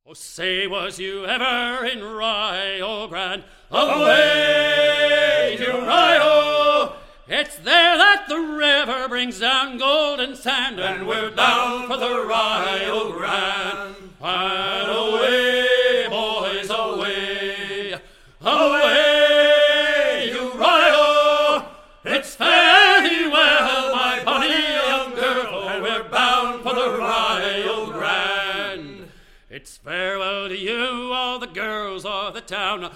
Oh, say, was you ever in Rio Grande? Away to Rio! It's there that the river brings down golden sand, and we're bound for the Rio Grande. And away, boys, away, away to Rio! It's fairly well, my bonny young girl, and we're bound for the Rio Grande. It's farewell to you, all the girls of the town.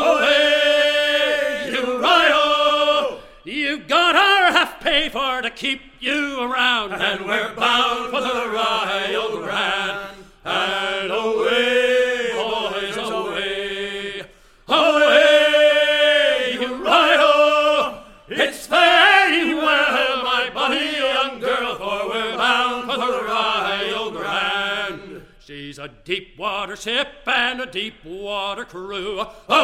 Away to Rio! You've got our half pay for to keep you around, and we're bound for the Rio Grande. And away, boys, away, away to Rio! It's very well, my bonny young girl, for we're bound for the Rio Grande. She's a deep water ship and a deep water crew.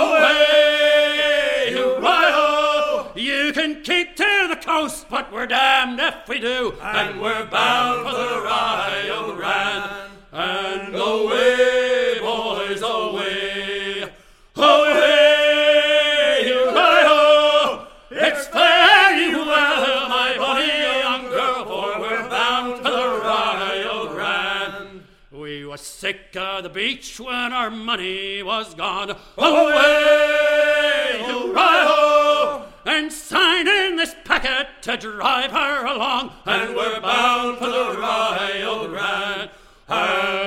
Away to Rio! You can keep to the coast, but we're damned if we do. And we're bound for the Rio Grande. And away, boys, away, away to Rio! It's very well, my bonny young girl, for we're bound for the Rio Grande. We was sick of the beach when our money was gone. Away to Rio! And signing this packet to drive her along, and we're bound for the Rio Grande.